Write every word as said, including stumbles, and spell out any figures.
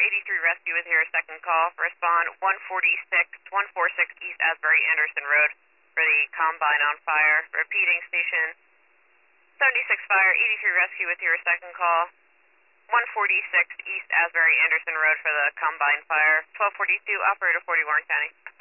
eighty-three Rescue with your second call. Respond one forty-six, one forty-six East Asbury Anderson Road for the Combine on fire. Repeating, station seventy-six Fire, eighty-three Rescue with your second call. one forty-six East Asbury Anderson Road for the Combine fire. twelve forty-two, operator forty, Warren County.